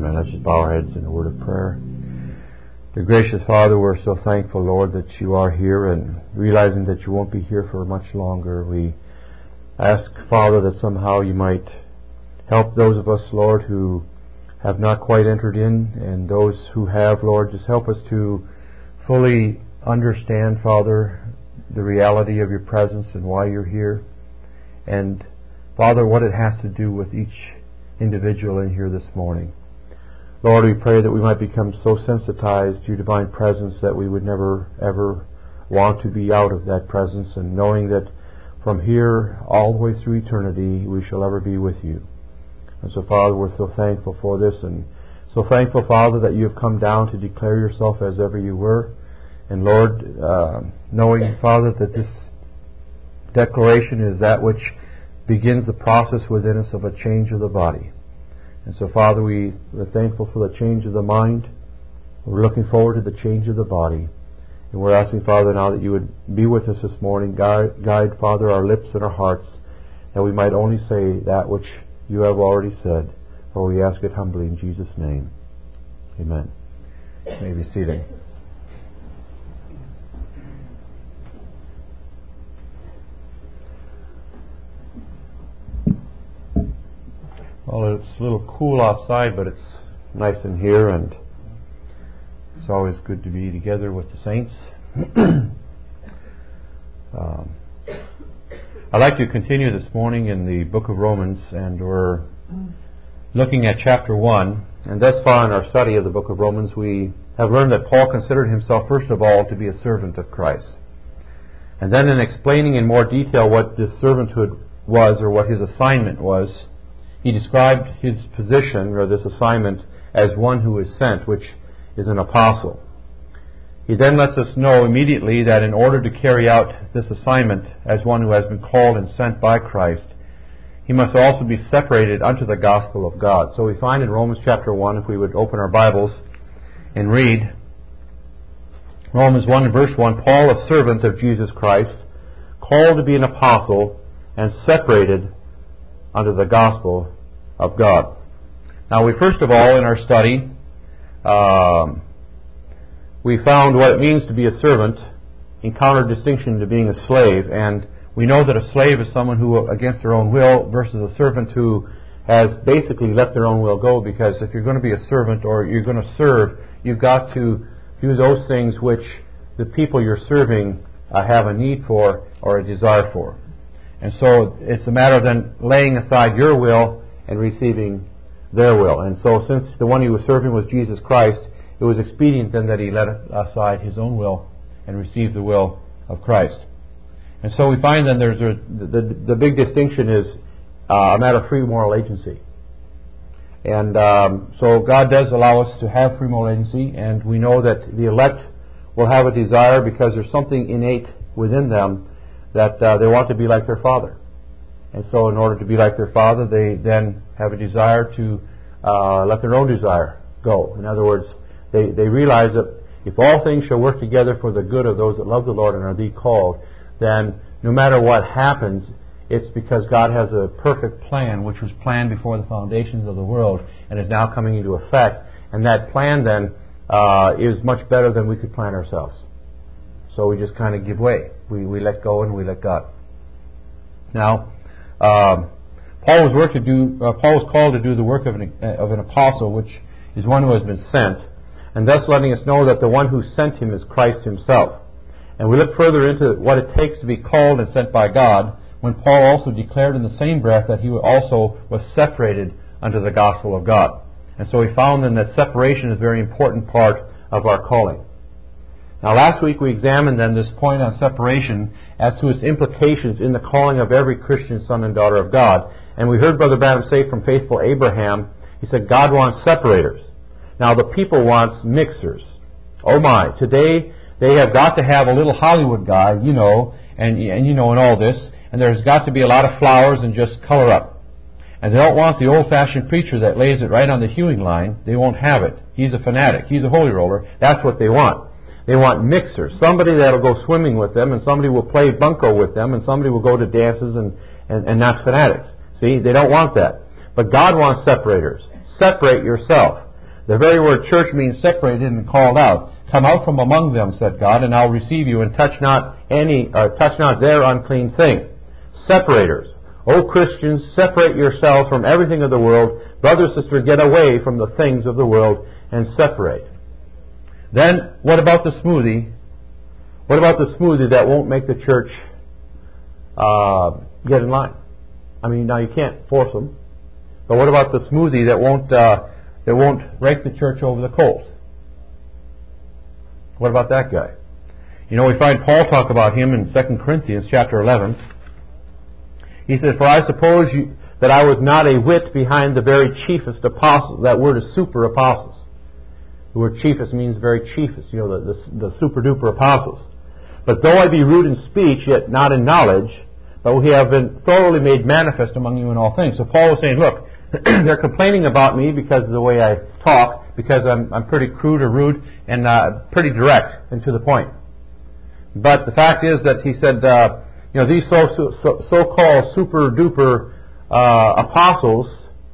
Amen. Let's just bow our heads in a word of prayer. Dear gracious Father, we're so thankful, Lord, that you are here, and realizing that you won't be here for much longer, we ask, Father, that somehow you might help those of us, Lord, who have not quite entered in, and those who have, Lord, just help us to fully understand, Father, the reality of your presence and why you're here, and, Father, what it has to do with each individual in here this morning. Lord, we pray that we might become so sensitized to your divine presence that we would never, ever want to be out of that presence, and knowing that from here all the way through eternity we shall ever be with you. And so, Father, we're so thankful for this, and so thankful, Father, that you have come down to declare yourself as ever you were. And Lord, knowing, Father, that this declaration is that which begins the process within us of a change of the body. And so, Father, we're thankful for the change of the mind. We're looking forward to the change of the body. And we're asking, Father, now that you would be with us this morning, guide, Father, our lips and our hearts, that we might only say that which you have already said. For we ask it humbly in Jesus' name. Amen. You may be seated. Well, it's a little cool outside, but it's nice in here, and it's always good to be together with the saints. I'd like to continue this morning in the book of Romans, and we're looking at chapter 1. And thus far in our study of the book of Romans, we have learned that Paul considered himself, first of all, to be a servant of Christ. And then in explaining in more detail what this servanthood was, or what his assignment was, he described his position, or this assignment, as one who is sent, which is an apostle. He then lets us know immediately that in order to carry out this assignment as one who has been called and sent by Christ, he must also be separated unto the gospel of God. So we find in Romans chapter 1, if we would open our Bibles and read Romans 1 and verse 1, Paul, a servant of Jesus Christ, called to be an apostle and separated unto the gospel of God. Now, we first of all, in our study, we found what it means to be a servant in contradistinction to being a slave. And we know that a slave is someone who, against their own will, versus a servant who has basically let their own will go, because if you're going to be a servant or you're going to serve, you've got to do those things which the people you're serving have a need for or a desire for. And so it's a matter of then laying aside your will and receiving their will. And so since the one he was serving was Jesus Christ, it was expedient then that he let aside his own will and receive the will of Christ. And so we find then there's the big distinction is a matter of free moral agency. And so God does allow us to have free moral agency, and we know that the elect will have a desire, because there's something innate within them that they want to be like their Father. And so in order to be like their Father, they then have a desire to let their own desire go. In other words, they realize that if all things shall work together for the good of those that love the Lord and are the called, then no matter what happens, it's because God has a perfect plan, which was planned before the foundations of the world and is now coming into effect. And that plan then is much better than we could plan ourselves. So we just kind of give way. We let go and we let God. Now, Paul was called to do the work of an apostle, which is one who has been sent, and thus letting us know that the one who sent him is Christ himself. And we look further into what it takes to be called and sent by God, when Paul also declared in the same breath that he also was separated unto the gospel of God. And so we found then that separation is a very important part of our calling. Now, last week we examined then this point on separation as to its implications in the calling of every Christian son and daughter of God. And we heard Brother Branham say from faithful Abraham, he said, God wants separators. Now, the people wants mixers. Oh my, today they have got to have a little Hollywood guy, and all this, and there's got to be a lot of flowers and just color up. And they don't want the old-fashioned preacher that lays it right on the hewing line. They won't have it. He's a fanatic. He's a holy roller. That's what they want. They want mixers. Somebody that'll go swimming with them, and somebody will play bunco with them, and somebody will go to dances and not fanatics. See, they don't want that. But God wants separators. Separate yourself. The very word church means separated and called out. Come out from among them, said God, and I'll receive you, and touch not their unclean thing. Separators. O Christians, separate yourselves from everything of the world. Brother, sister, get away from the things of the world and separate. Then, what about the smoothie? What about the smoothie that won't make the church get in line? I mean, now you can't force them. But what about the smoothie that won't rake the church over the coals? What about that guy? You know, we find Paul talk about him in 2 Corinthians chapter 11. He said, "For I suppose that I was not a whit behind the very chiefest apostles." That word is super apostles. The word chiefest means very chiefest, you know, the super duper apostles. "But though I be rude in speech, yet not in knowledge, but we have been thoroughly made manifest among you in all things." So Paul was saying, look, they're complaining about me because of the way I talk, because I'm pretty crude or rude and pretty direct and to the point. But the fact is that he said, you know, these so-called super duper apostles,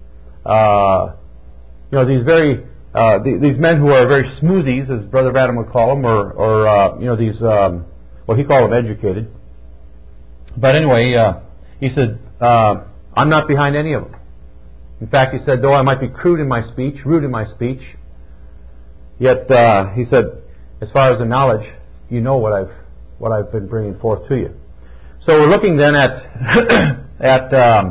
you know, these men who are very smoothies, as Brother Branham would call them, or you know, these well, he called them educated. But anyway, he said, I'm not behind any of them. In fact, he said, though I might be crude in my speech, rude in my speech, yet he said, as far as the knowledge, you know what I've been bringing forth to you. So we're looking then at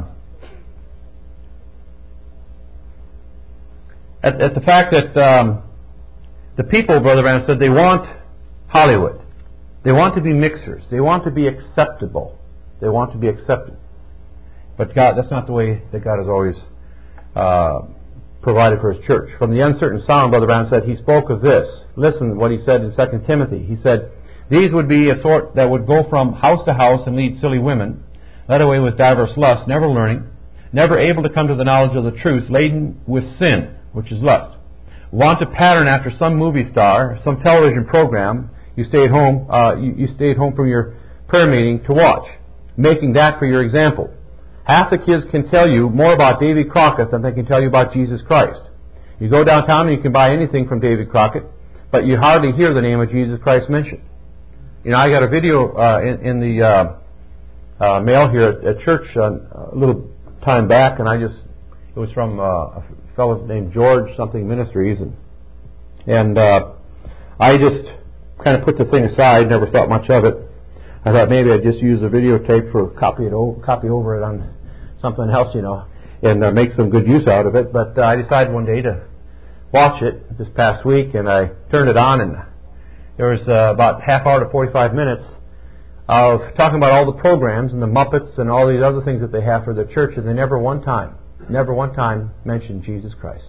the fact that the people, Brother Branham said, they want Hollywood. They want to be mixers. They want to be acceptable. They want to be accepted. But God, that's not the way that God has always provided for His church. From the uncertain sound, Brother Branham said, he spoke of this. Listen to what he said in 2 Timothy. He said, "These would be a sort that would go from house to house and lead silly women, led away with diverse lusts, never learning, never able to come to the knowledge of the truth, laden with sin," which is lust. "Want to pattern after some movie star, some television program you stayed home from your prayer meeting to watch, making that for your example. Half the kids can tell you more about Davy Crockett than they can tell you about Jesus Christ. You go downtown and you can buy anything from Davy Crockett, but you hardly hear the name of Jesus Christ mentioned. You know, I got a video in the mail here at church a little time back, and it was from a fellow named George something Ministries, and I just kind of put the thing aside, never thought much of it. I thought maybe I'd just use a videotape for copy over it on something else, you know, and make some good use out of it. But I decided one day to watch it this past week, and I turned it on, and there was about half hour to 45 minutes of talking about all the programs and the Muppets and all these other things that they have for the church, and they never one time mentioned Jesus Christ.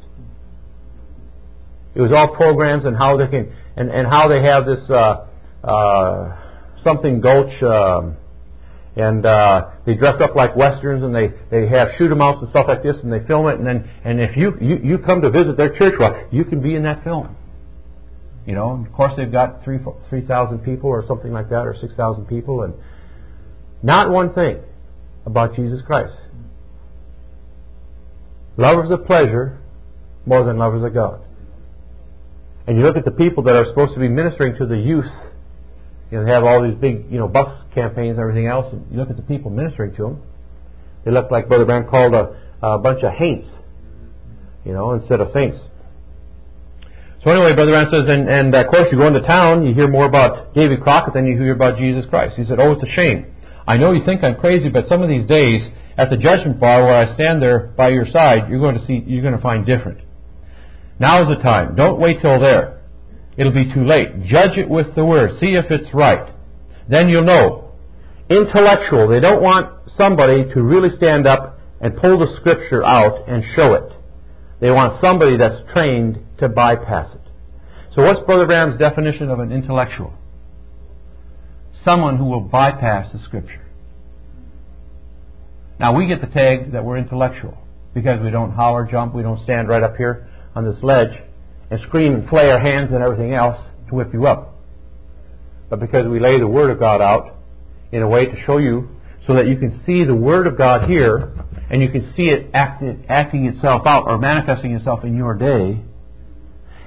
It was all programs and how they can and how they have this something gulch and they dress up like westerns, and they have shoot 'em outs and stuff like this, and they film it, and if you come to visit their church, well, you can be in that film. You know, and of course they've got 3,000 people or something like that, or 6,000 people, and not one thing about Jesus Christ. Lovers of pleasure more than lovers of God. And you look at the people that are supposed to be ministering to the youth. You know, they have all these big, you know, bus campaigns and everything else. And you look at the people ministering to them. They look like Brother Branham called a bunch of haints, you know, instead of saints. So anyway, Brother Branham says, and of course you go into town, you hear more about Davy Crockett than you hear about Jesus Christ. He said, "Oh, it's a shame. I know you think I'm crazy, but some of these days at the judgment bar where I stand there by your side, you're going to find different. Now is the time. Don't wait till there. It'll be too late. Judge it with the Word. See if it's right. Then you'll know." Intellectual. They don't want somebody to really stand up and pull the Scripture out and show it. They want somebody that's trained to bypass it. So what's Brother Branham's definition of an intellectual? Someone who will bypass the Scripture. Now we get the tag that we're intellectual because we don't holler, jump, we don't stand right up here on this ledge and scream and play our hands and everything else to whip you up. But because we lay the Word of God out in a way to show you so that you can see the Word of God here and you can see it acting itself out or manifesting itself in your day,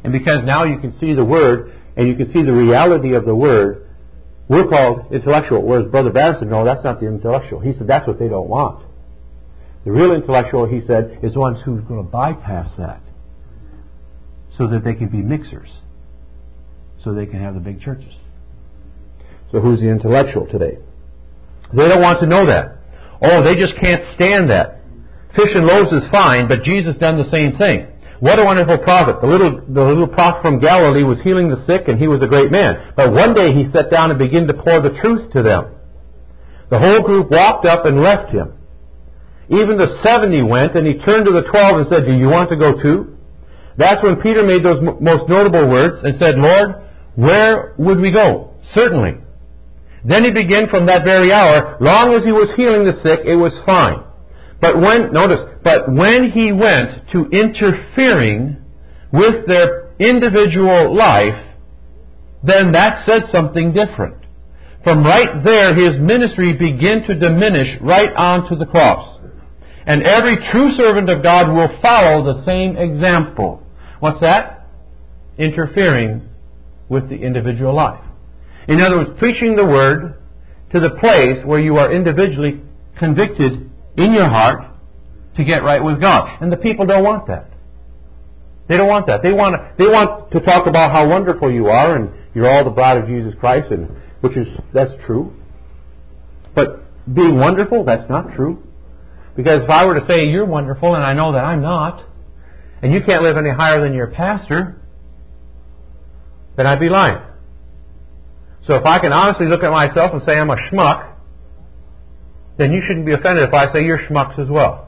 And because now you can see the Word, and you can see the reality of the Word, we're called intellectual. Whereas Brother Branham said, no, that's not the intellectual. He said, that's what they don't want. The real intellectual, he said, is the ones who's going to bypass that so that they can be mixers, so they can have the big churches. So who's the intellectual today? They don't want to know that. Oh, they just can't stand that. Fish and loaves is fine, but Jesus done the same thing. What a wonderful prophet. The little prophet from Galilee was healing the sick, and he was a great man. But one day he sat down and began to pour the truth to them. The whole group walked up and left him. Even the 70 went, and he turned to the 12 and said, do you want to go too? That's when Peter made those most notable words and said, Lord, where would we go? Certainly. Then he began from that very hour, long as he was healing the sick, it was fine. But when he went to interfering with their individual life, then that said something different. From right there, his ministry began to diminish right on to the cross. And every true servant of God will follow the same example. What's that? Interfering with the individual life. In other words, preaching the Word to the place where you are individually convicted in your heart to get right with God. And the people don't want that. They don't want that. They want to talk about how wonderful you are and you're all the bride of Jesus Christ, and that's true. But being wonderful, that's not true. Because if I were to say you're wonderful and I know that I'm not, and you can't live any higher than your pastor, then I'd be lying. So if I can honestly look at myself and say I'm a schmuck, then you shouldn't be offended if I say you're schmucks as well.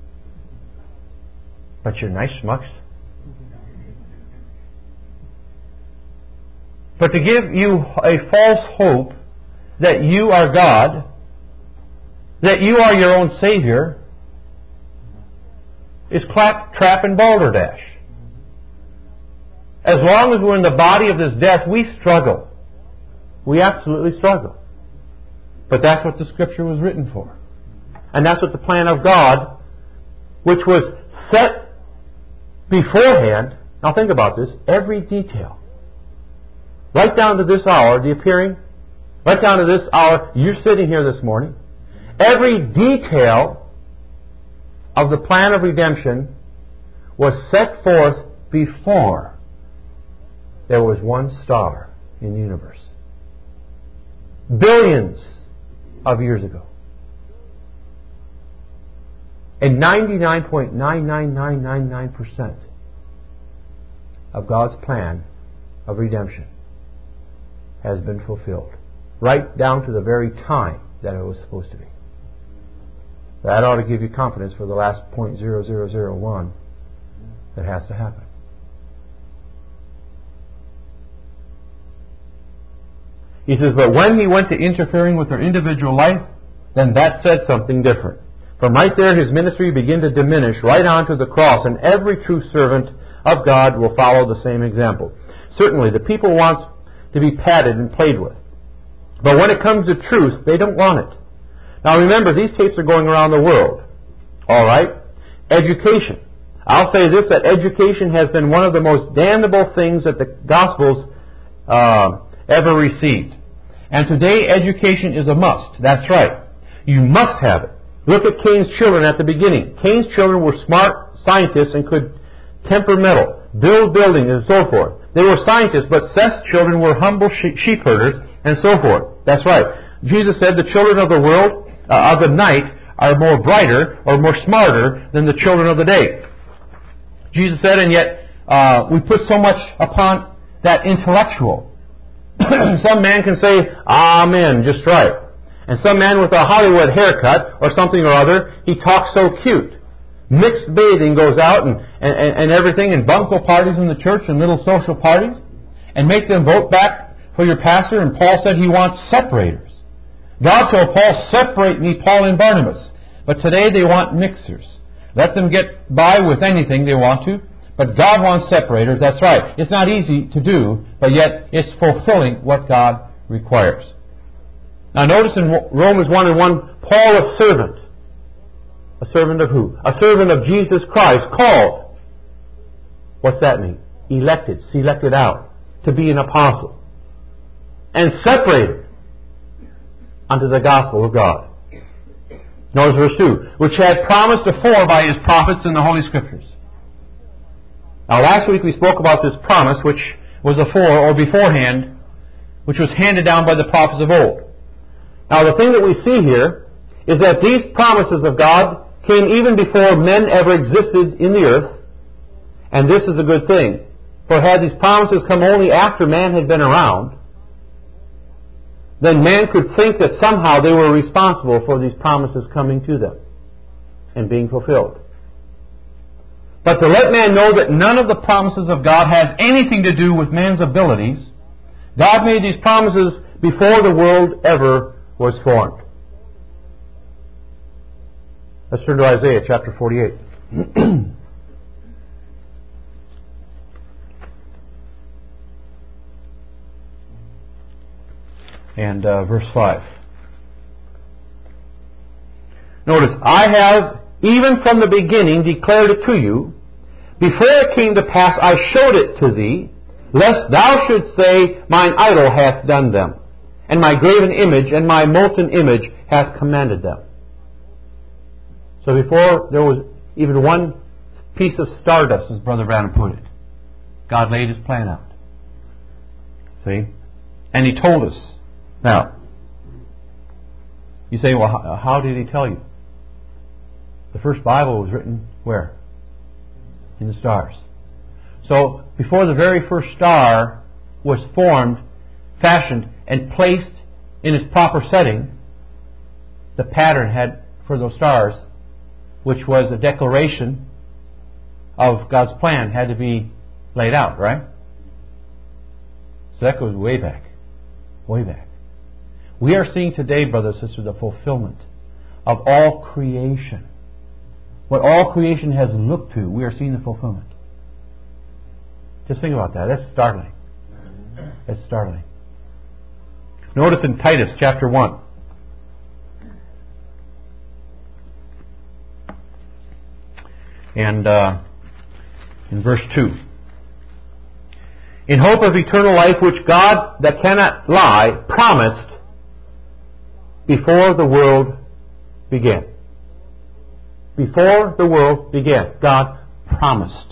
But you're nice schmucks. But to give you a false hope that you are God, that you are your own Savior, is clap, trap, and balderdash. As long as we're in the body of this death, we struggle. We absolutely struggle. But that's what the Scripture was written for. And that's what the plan of God, which was set beforehand. Now think about this. Every detail. Right down to this hour, the appearing. Right down to this hour, you're sitting here this morning. Every detail of the plan of redemption was set forth before there was one star in the universe. Billions of years ago. And 99.99999% of God's plan of redemption has been fulfilled. Right down to the very time that it was supposed to be. That ought to give you confidence for the last 0.0001 that has to happen. He says, but when he went to interfering with their individual life, then that said something different. From right there, his ministry began to diminish right on to the cross, and every true servant of God will follow the same example. Certainly, the people want to be patted and played with. But when it comes to truth, they don't want it. Now remember, these tapes are going around the world. All right? Education. I'll say this, that education has been one of the most damnable things that the Gospels ever received. And today, education is a must. That's right. You must have it. Look at Cain's children at the beginning. Cain's children were smart scientists and could temper metal, build buildings, and so forth. They were scientists, but Seth's children were humble sheep herders, and so forth. That's right. Jesus said the children of the world, of the night, are more brighter or more smarter than the children of the day. Jesus said, and yet we put so much upon that intellectual. Some man can say, Amen, just right. And some man with a Hollywood haircut or something or other, he talks so cute. Mixed bathing goes out and everything, and bunco parties in the church and little social parties, and make them vote back for your pastor. And Paul said he wants separators. God told Paul, separate me, Paul and Barnabas. But today they want mixers. Let them get by with anything they want to. But God wants separators, that's right. It's not easy to do, but yet it's fulfilling what God requires. Now notice in Romans 1:1, Paul a servant. A servant of who? A servant of Jesus Christ, called. What's that mean? elected, selected out to be an apostle, and separated unto the gospel of God. Notice verse 2, which had promised afore by his prophets in the Holy Scriptures. Now last week we spoke about this promise which was afore or beforehand, which was handed down by the prophets of old. Now the thing that we see here is that these promises of God came even before men ever existed in the earth, and this is a good thing. For had these promises come only after man had been around, then man could think that somehow they were responsible for these promises coming to them and being fulfilled. But to let man know that none of the promises of God has anything to do with man's abilities, God made these promises before the world ever was formed. Let's turn to Isaiah chapter 48. And verse 5. Notice, I have, even from the beginning, declared it to you. Before it came to pass, I showed it to thee, lest thou shouldst say, mine idol hath done them, and my graven image and my molten image hath commanded them. So before there was even one piece of stardust, as Brother Branham put it, God laid His plan out. See? And He told us. Now, you say, well, how did He tell you? The first Bible was written where? In the stars. So, before the very first star was formed, fashioned, and placed in its proper setting, the pattern had, for those stars, which was a declaration of God's plan, had to be laid out, right? So that goes way back. Way back. We are seeing today, brothers and sisters, the fulfillment of all creation. What all creation has looked to, we are seeing the fulfillment. Just think about that. That's startling. That's startling. Notice in Titus chapter 1. And in verse 2. In hope of eternal life, which God, that cannot lie, promised before the world began. Before the world began, God promised.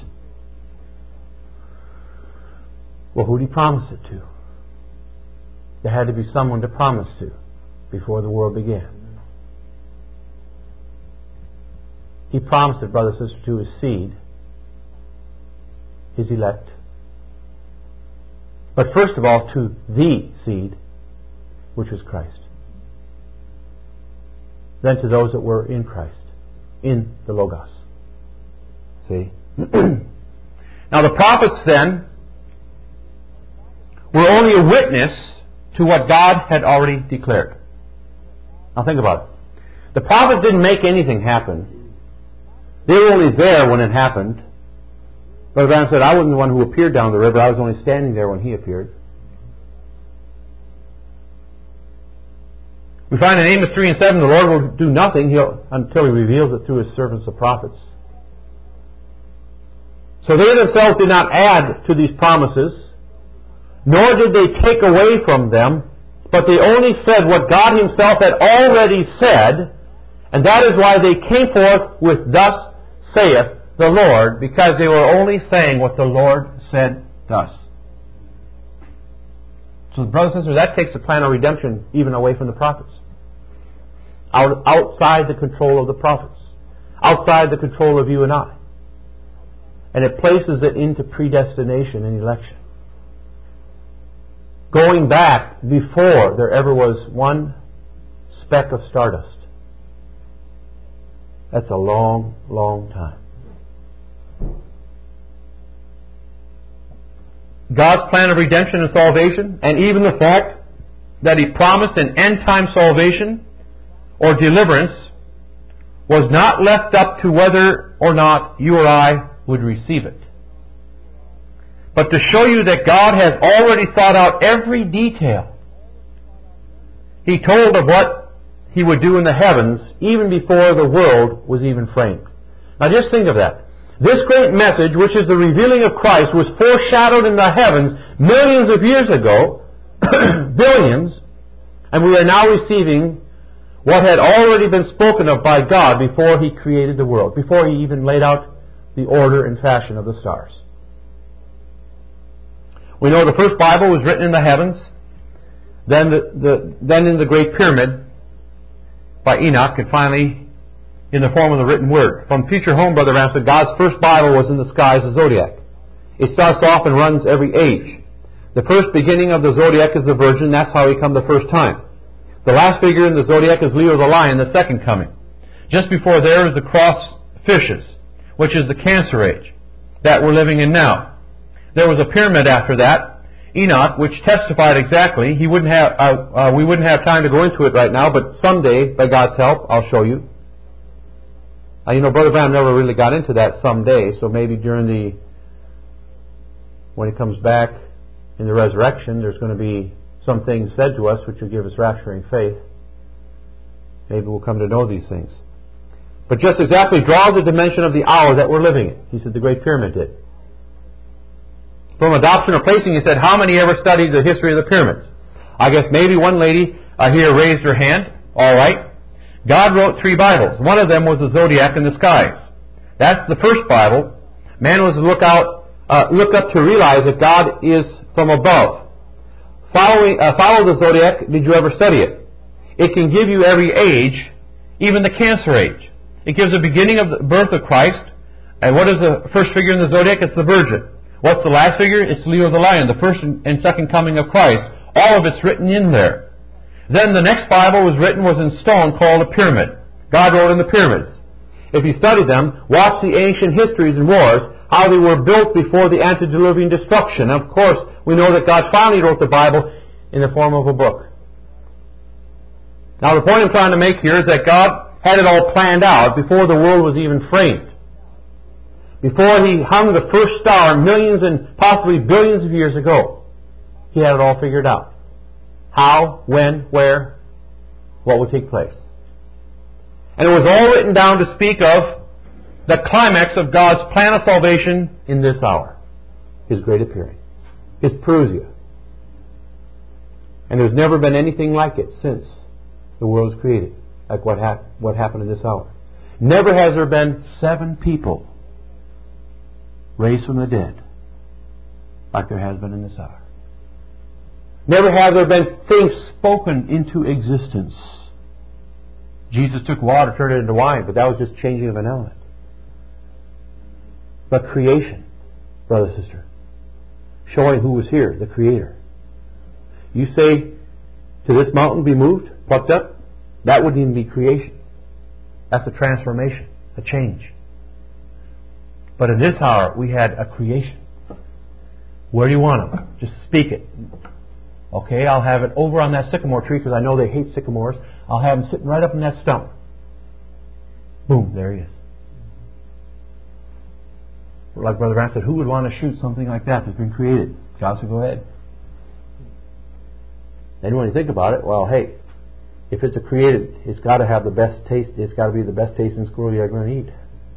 Well, who did He promise it to? There had to be someone to promise to before the world began. He promised it, brothers and sisters, to His seed, His elect. But first of all, to the seed, which was Christ. Then to those that were in Christ, in the Logos. See? Now the prophets then were only a witness to what God had already declared. Now think about it. The prophets didn't make anything happen. They were only there when it happened. Brother Branham said, I wasn't the one who appeared down the river. I was only standing there when He appeared. We find in Amos 3 and 7, the Lord will do nothing until He reveals it through His servants, the prophets. So they themselves did not add to these promises, nor did they take away from them, but they only said what God Himself had already said, and that is why they came forth with thus saith the Lord, because they were only saying what the Lord said thus. So, brothers and sisters, that takes the plan of redemption even away from the prophets. Outside the control of the prophets. Outside the control of you and I. And it places it into predestination and election. Going back before there ever was one speck of stardust. That's a long, long time. God's plan of redemption and salvation, and even the fact that He promised an end-time salvation or deliverance, was not left up to whether or not you or I would receive it. But to show you that God has already thought out every detail. He told of what He would do in the heavens even before the world was even framed. Now just think of that. This great message, which is the revealing of Christ, was foreshadowed in the heavens millions of years ago, billions, and we are now receiving what had already been spoken of by God before He created the world, before He even laid out the order and fashion of the stars. We know the first Bible was written in the heavens, then in the Great Pyramid by Enoch, and finally in the form of the written word. From future home, Brother Ram said, God's first Bible was in the sky as a zodiac. It starts off and runs every age. The first beginning of the zodiac is the Virgin. That's how He come the first time. The last figure in the zodiac is Leo the Lion, the second coming. Just before there is the cross fishes, which is the Cancer Age that we're living in now. There was a pyramid after that, Enoch, which testified exactly. We wouldn't have time to go into it right now, but someday, by God's help, I'll show you. Brother Branham never really got into that someday, so maybe when He comes back in the resurrection, there's going to be some things said to us which will give us rapturing faith. Maybe we'll come to know these things. But just exactly draws the dimension of the hour that we're living in. He said the Great Pyramid did. From adoption or placing, he said, how many ever studied the history of the pyramids? I guess maybe one lady here raised her hand. All right. God wrote 3 Bibles. One of them was the zodiac in the skies. That's the first Bible. Man was to look up to realize that God is from above. Follow the zodiac. Did you ever study it? It can give you every age, even the Cancer Age. It gives a beginning of the birth of Christ. And what is the first figure in the zodiac? It's the Virgin. What's the last figure? It's Leo the Lion, the first and second coming of Christ. All of it's written in there. Then the next Bible was in stone, called a pyramid. God wrote in the pyramids. If you study them, watch the ancient histories and wars, how they were built before the antediluvian destruction. Of course, we know that God finally wrote the Bible in the form of a book. Now, the point I'm trying to make here is that God had it all planned out before the world was even framed. Before He hung the first star millions and possibly billions of years ago, He had it all figured out. How, when, where, what would take place. And it was all written down to speak of the climax of God's plan of salvation in this hour. His great appearing. His parousia. And there's never been anything like it since the world was created, like what happened in this hour. Never has there been 7 people raised from the dead like there has been in this hour. Never have there been things spoken into existence. Jesus took water, turned it into wine, but that was just changing of an element. But creation, brother, sister, showing who was here, the Creator. You say to this mountain be moved, plucked up, that wouldn't even be creation. That's a transformation, a change. But in this hour, we had a creation. Where do you want them? Just speak it. Okay, I'll have it over on that sycamore tree because I know they hate sycamores. I'll have them sitting right up in that stump. Boom, there he is. Like Brother Grant said, who would want to shoot something like that that's been created? God said, go ahead. And when you think about it, well, hey, if it's a created, it's got to have the best taste. It's got to be the best tasting squirrel you're going to eat.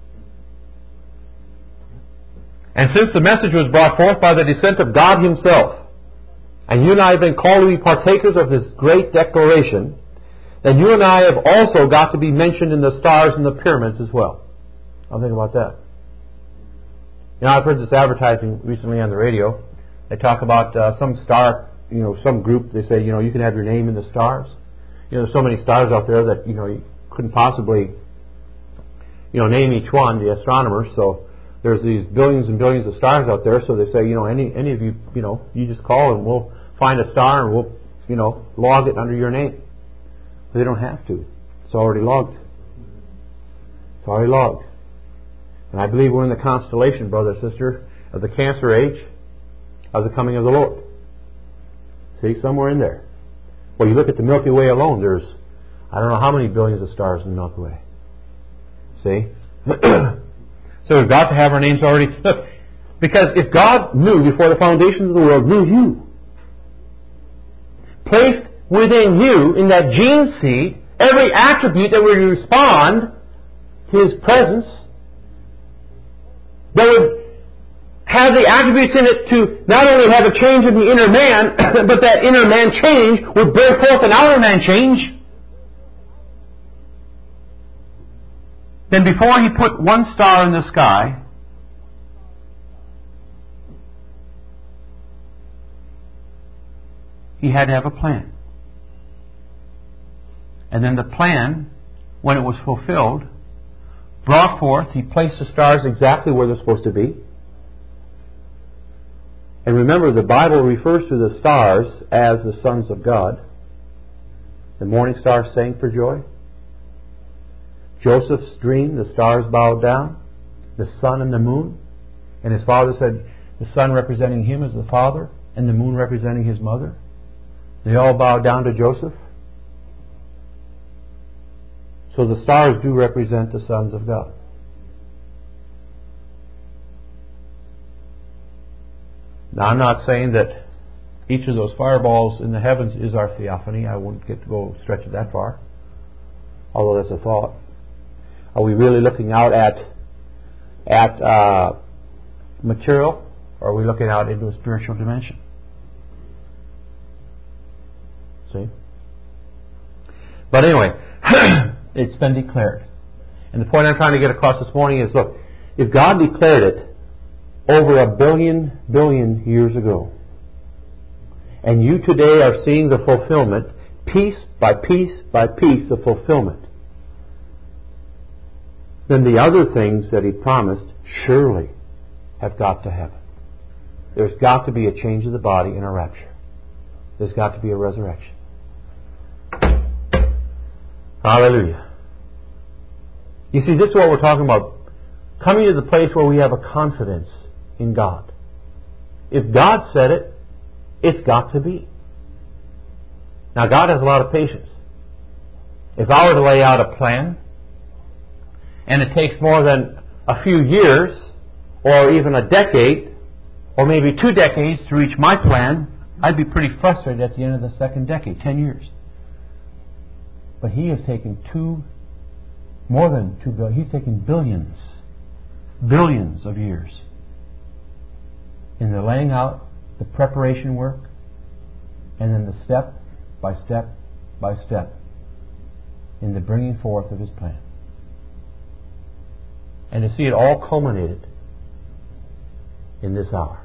And since the message was brought forth by the descent of God Himself, and you and I have been called to be partakers of His great declaration, then you and I have also got to be mentioned in the stars and the pyramids as well. I'll think about that. I've heard this advertising recently on the radio. They talk about some star, some group. They say, you can have your name in the stars. There's so many stars out there that, you couldn't possibly, name each one, the astronomers. So there's these billions and billions of stars out there. So they say, any of you, you just call and we'll find a star and we'll, log it under your name. But they don't have to. It's already logged. It's already logged. And I believe we're in the constellation, brother, sister, of the Cancer Age, of the coming of the Lord. See, somewhere in there. Well, you look at the Milky Way alone, there's, I don't know how many billions of stars in the Milky Way. See? So we've got to have our names already. Look, because if God knew before the foundations of the world, knew you, placed within you, in that gene seed, every attribute that would respond to His presence, that would have the attributes in it to not only have a change in the inner man, but that inner man change would bring forth an outer man change, then before He put one star in the sky, He had to have a plan. And then the plan, when it was fulfilled, brought forth, He placed the stars exactly where they're supposed to be. And remember, the Bible refers to the stars as the sons of God. The morning star sang for joy. Joseph's dream, the stars bowed down, the sun and the moon. And his father said, the sun representing him as the father, and the moon representing his mother. They all bowed down to Joseph. So the stars do represent the sons of God. Now, I'm not saying that each of those fireballs in the heavens is our theophany. I won't get to go stretch it that far, although that's a thought. Are we really looking out at material, or are we looking out into a spiritual dimension? See? But anyway, it's been declared. And the point I'm trying to get across this morning is, look, if God declared it over 1 billion years ago, and you today are seeing the fulfillment, piece by piece by piece, the fulfillment, then the other things that He promised surely have got to happen. There's got to be a change of the body and a rapture. There's got to be a resurrection. Hallelujah. You see, this is what we're talking about. Coming to the place where we have a confidence in God. If God said it, it's got to be. Now, God has a lot of patience. If I were to lay out a plan, and it takes more than a few years, or even a decade, or maybe 2 decades to reach my plan, I'd be pretty frustrated at the end of the second decade, 10 years. But He has taken more than 2 billion, He's taken billions of years in the laying out, the preparation work, and then the step by step by step in the bringing forth of His plan. And to see it all culminated in this hour.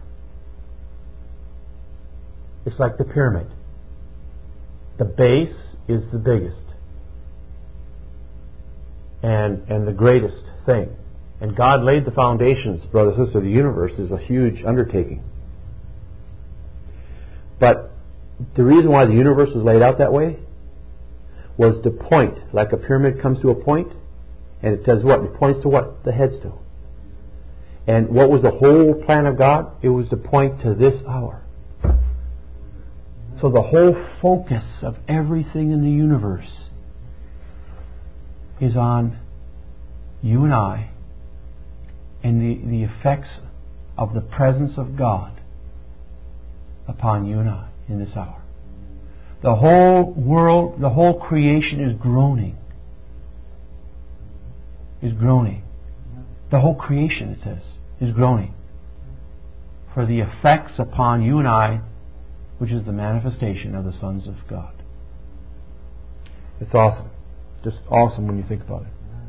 It's like the pyramid. The base is the biggest and the greatest thing. And God laid the foundations, brother and sister. The universe is a huge undertaking. But the reason why the universe was laid out that way was to point, like a pyramid comes to a point, and it does what? It points to what? The headstone. And what was the whole plan of God? It was to point to this hour. So the whole focus of everything in the universe is on you and I and the effects of the presence of God upon you and I in this hour. The whole world, the whole creation is groaning. Is groaning. The whole creation, it says, is groaning for the effects upon you and I, which is the manifestation of the sons of God. It's awesome. Just awesome when you think about it.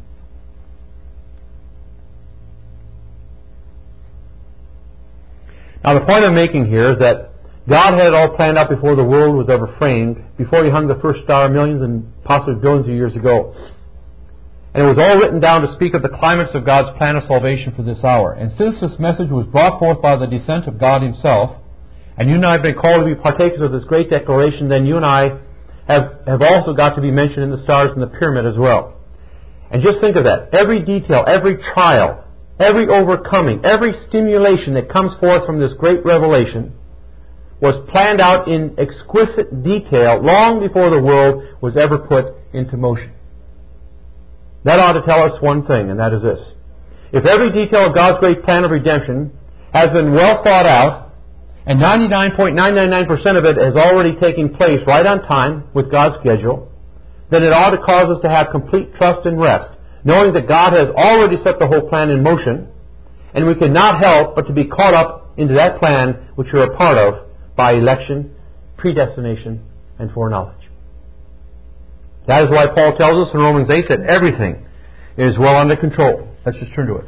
Now, the point I'm making here is that God had it all planned out before the world was ever framed, before He hung the first star millions and possibly billions of years ago. And it was all written down to speak of the climax of God's plan of salvation for this hour. And since this message was brought forth by the descent of God Himself, and you and I have been called to be partakers of this great declaration, then you and I have also got to be mentioned in the stars and the pyramid as well. And just think of that. Every detail, every trial, every overcoming, every stimulation that comes forth from this great revelation was planned out in exquisite detail long before the world was ever put into motion. That ought to tell us one thing, and that is this. If every detail of God's great plan of redemption has been well thought out, and 99.999% of it has already taken place right on time with God's schedule, then it ought to cause us to have complete trust and rest, knowing that God has already set the whole plan in motion, and we cannot help but to be caught up into that plan which we're a part of by election, predestination, and foreknowledge. That is why Paul tells us in Romans 8 that everything is well under control. Let's just turn to it.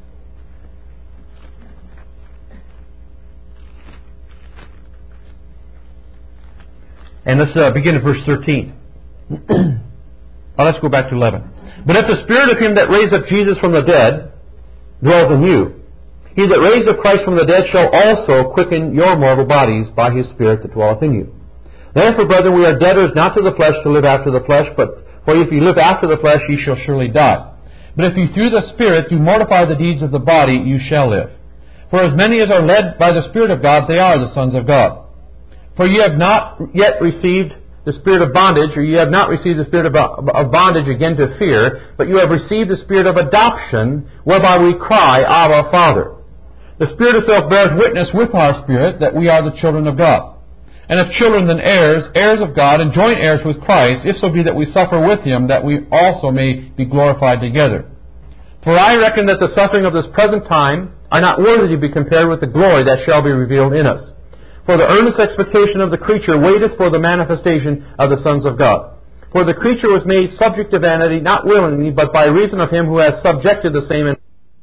And let's begin at verse 13. Let's go back to 11. But if the Spirit of Him that raised up Jesus from the dead dwells in you, He that raised up Christ from the dead shall also quicken your mortal bodies by His Spirit that dwelleth in you. Therefore, brethren, we are debtors not to the flesh to live after the flesh, but for if ye live after the flesh, ye shall surely die. But if ye through the Spirit do mortify the deeds of the body, you shall live. For as many as are led by the Spirit of God, they are the sons of God. For ye have not yet received the spirit of bondage, or ye have not received the spirit of bondage again to fear, but you have received the spirit of adoption, whereby we cry, Abba, Father. The Spirit itself bears witness with our spirit that we are the children of God. And if children, then heirs, heirs of God, and joint heirs with Christ, if so be that we suffer with Him, that we also may be glorified together. For I reckon that the suffering of this present time are not worthy to be compared with the glory that shall be revealed in us. For the earnest expectation of the creature waiteth for the manifestation of the sons of God. For the creature was made subject to vanity, not willingly, but by reason of Him who has subjected the same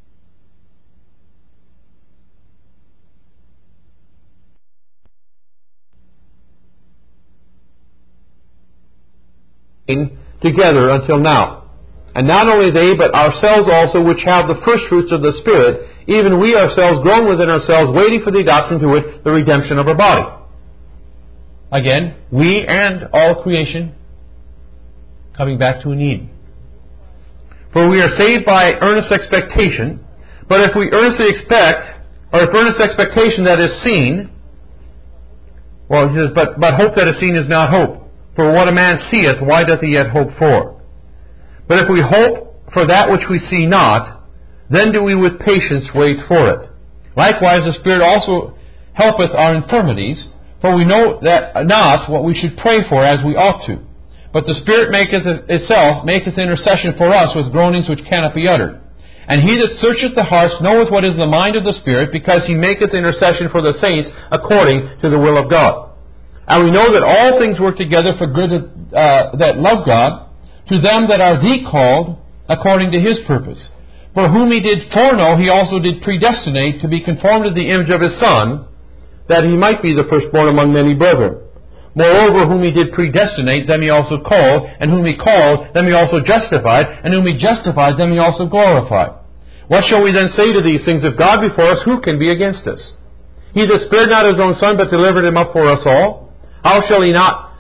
together until now. And not only they, but ourselves also, which have the first fruits of the Spirit, even we ourselves groan within ourselves, waiting for the adoption to it, the redemption of our body. Again, we and all creation coming back to an Eden. For we are saved by earnest expectation, but if we earnestly expect, or if earnest expectation that is seen, well, he says, but hope that is seen is not hope. For what a man seeth, why doth he yet hope for? But if we hope for that which we see not, then do we with patience wait for it. Likewise, the Spirit also helpeth our infirmities, for we know that not what we should pray for as we ought to. But the Spirit itself maketh intercession for us with groanings which cannot be uttered. And He that searcheth the hearts knoweth what is the mind of the Spirit, because He maketh intercession for the saints according to the will of God. And we know that all things work together for good that love God, to them that are the called according to His purpose. For whom He did foreknow, He also did predestinate to be conformed to the image of His Son, that He might be the firstborn among many brethren. Moreover, whom He did predestinate, them He also called, and whom He called, them He also justified, and whom He justified, them He also glorified. What shall we then say to these things? If God be for us, who can be against us? He that spared not His own Son, but delivered Him up for us all, how shall He not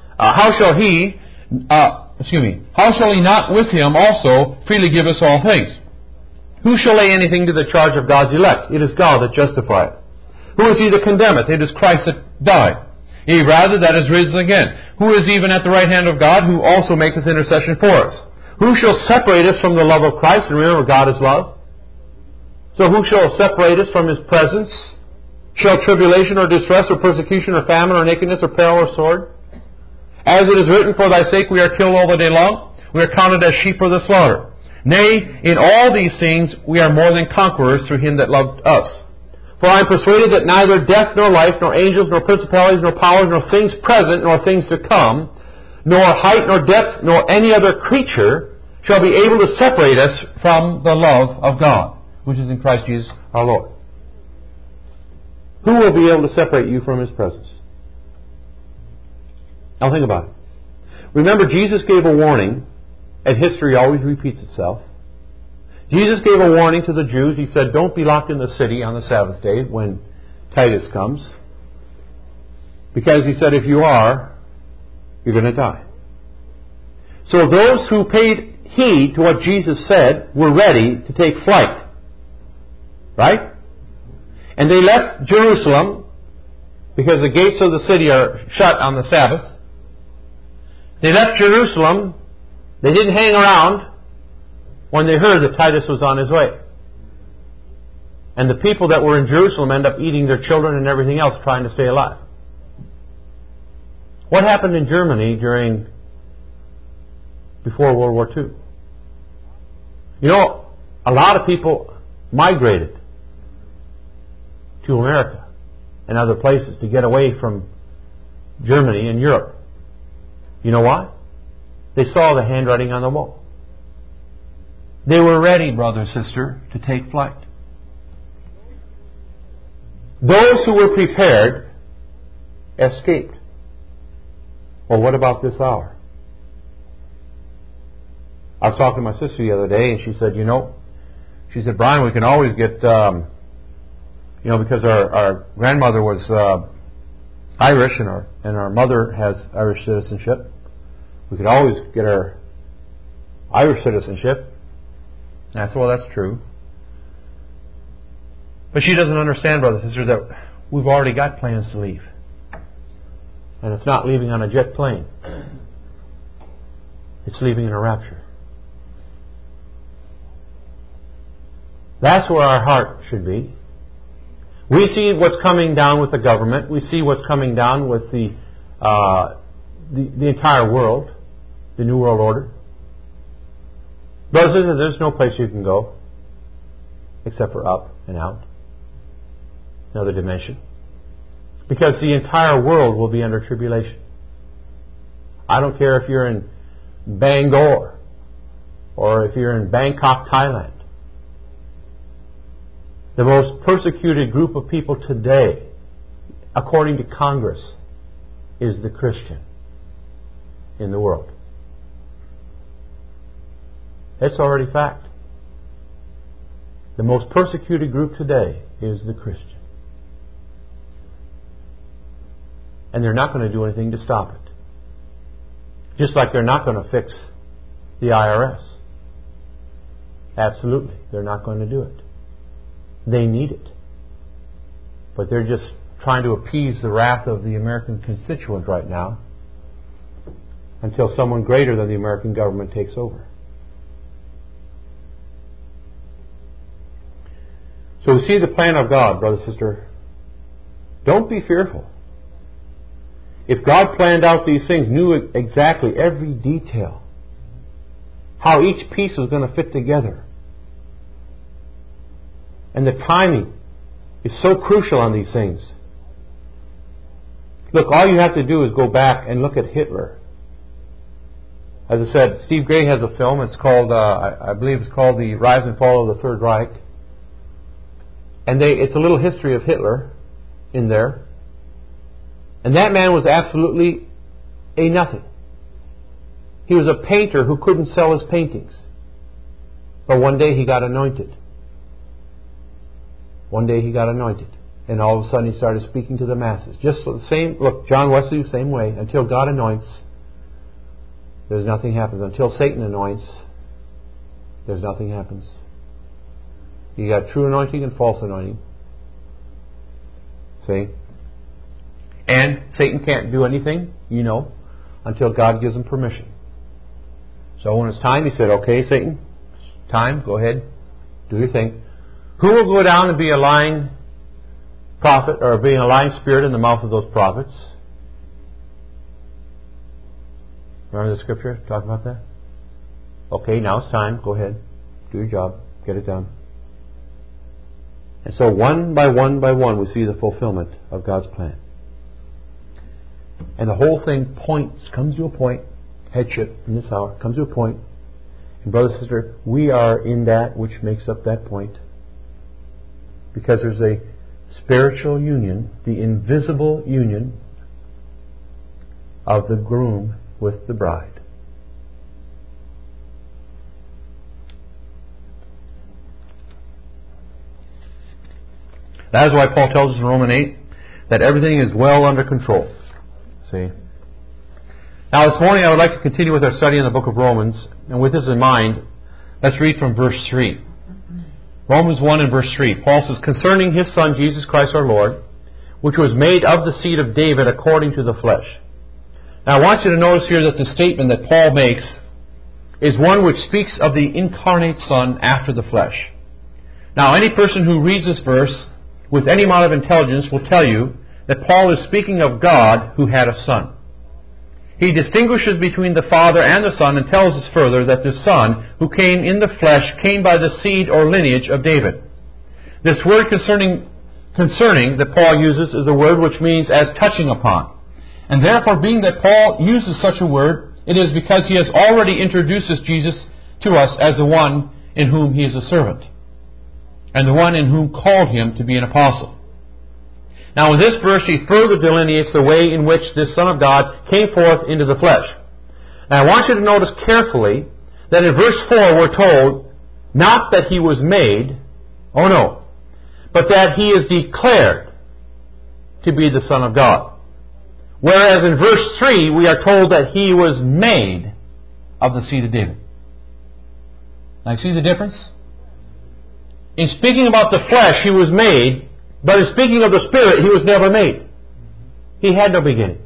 with Him also freely give us all things? Who shall lay anything to the charge of God's elect? It is God that justifieth. Who is he that condemneth? It is Christ that died. Yea, rather, that is risen again. Who is even at the right hand of God, who also maketh intercession for us? Who shall separate us from the love of Christ? And remember, God is love. So who shall separate us from His presence? Shall tribulation or distress or persecution or famine or nakedness or peril or sword? As it is written, for thy sake we are killed all the day long. We are counted as sheep for the slaughter. Nay, in all these things we are more than conquerors through Him that loved us. For I am persuaded that neither death nor life, nor angels, nor principalities, nor powers, nor things present, nor things to come, nor height, nor depth, nor any other creature shall be able to separate us from the love of God, which is in Christ Jesus our Lord. Who will be able to separate you from His presence? Now think about it. Remember, Jesus gave a warning, and history always repeats itself. Jesus gave a warning to the Jews. He said, don't be locked in the city on the Sabbath day when Titus comes. Because He said, if you are, you're going to die. So those who paid heed to what Jesus said were ready to take flight. Right? And they left Jerusalem because the gates of the city are shut on the Sabbath. They left Jerusalem. They didn't hang around when they heard that Titus was on his way. And the people that were in Jerusalem end up eating their children and everything else trying to stay alive. What happened in Germany before World War II? You know, a lot of people migrated to America and other places to get away from Germany and Europe. You know why? They saw the handwriting on the wall. They were ready, brother, sister, to take flight. Those who were prepared escaped. Well, what about this hour? I was talking to my sister the other day, and she said, she said, Brian, we can always get, because our grandmother was Irish and our mother has Irish citizenship. We could always get our Irish citizenship. And I said, well, that's true. But she doesn't understand, brothers and sisters, that we've already got plans to leave. And it's not leaving on a jet plane. It's leaving in a rapture. That's where our heart should be. We see what's coming down with the government. We see what's coming down with the entire world, the New World Order. Brothers and sisters, there's no place you can go except for up and out, another dimension. Because the entire world will be under tribulation. I don't care if you're in Bangor or if you're in Bangkok, Thailand. The most persecuted group of people today, according to Congress, is the Christian in the world. It's already fact. The most persecuted group today is the Christian. And they're not going to do anything to stop it. Just like they're not going to fix the IRS. Absolutely, they're not going to do it. They need it. But they're just trying to appease the wrath of the American constituent right now until someone greater than the American government takes over. So we see the plan of God, brother, sister. Don't be fearful. If God planned out these things, knew exactly every detail, how each piece was going to fit together, and the timing is so crucial on these things. Look, all you have to do is go back and look at Hitler. As I said, Steve Gray has a film. It's called, I believe it's called The Rise and Fall of the Third Reich. And it's a little history of Hitler in there. And that man was absolutely a nothing. He was a painter who couldn't sell his paintings. But one day he got anointed. One day he got anointed. And all of a sudden he started speaking to the masses. Just the same, look, John Wesley, same way. Until God anoints, there's nothing happens. Until Satan anoints, there's nothing happens. You got true anointing and false anointing. See? And Satan can't do anything, until God gives him permission. So when it's time, he said, okay, Satan, it's time, go ahead, do your thing. Who will go down and be a lying prophet, or being a lying spirit in the mouth of those prophets? Remember the scripture? Talk about that? Okay, now it's time, go ahead, do your job, get it done. And so one by one by one, we see the fulfillment of God's plan. And the whole thing comes to a point, headship in this hour, comes to a point. And brother, sister, we are in that which makes up that point. Because there's a spiritual union, the invisible union of the groom with the bride. That is why Paul tells us in Romans 8 that everything is well under control. See? Now this morning I would like to continue with our study in the book of Romans. And with this in mind, let's read from verse 3. Romans 1 and verse 3. Paul says, concerning His Son Jesus Christ our Lord, which was made of the seed of David according to the flesh. Now I want you to notice here that the statement that Paul makes is one which speaks of the incarnate Son after the flesh. Now any person who reads this verse with any amount of intelligence will tell you that Paul is speaking of God who had a Son. He distinguishes between the Father and the Son and tells us further that the Son who came in the flesh came by the seed or lineage of David. This word concerning concerning that Paul uses is a word which means as touching upon. And therefore, being that Paul uses such a word, it is because he has already introduced Jesus to us as the one in whom he is a servant, and the one in whom called him to be an apostle. Now in this verse he further delineates the way in which this Son of God came forth into the flesh. Now I want you to notice carefully that in verse 4 we're told not that he was made, oh no, but that he is declared to be the Son of God. Whereas in verse 3 we are told that he was made of the seed of David. Now see the difference? In speaking about the flesh he was made, but in speaking of the Spirit he was never made. He had no beginning.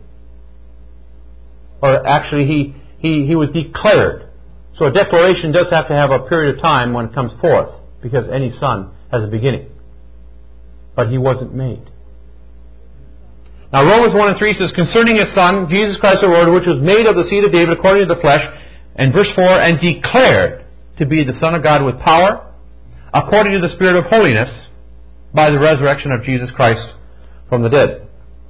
Or actually he was declared. So a declaration does have to have a period of time when it comes forth, because any son has a beginning. But he wasn't made. Now Romans 1 and 3 says, concerning his Son, Jesus Christ the Lord, which was made of the seed of David according to the flesh, and verse 4, and declared to be the Son of God with power, according to the Spirit of holiness, by the resurrection of Jesus Christ from the dead.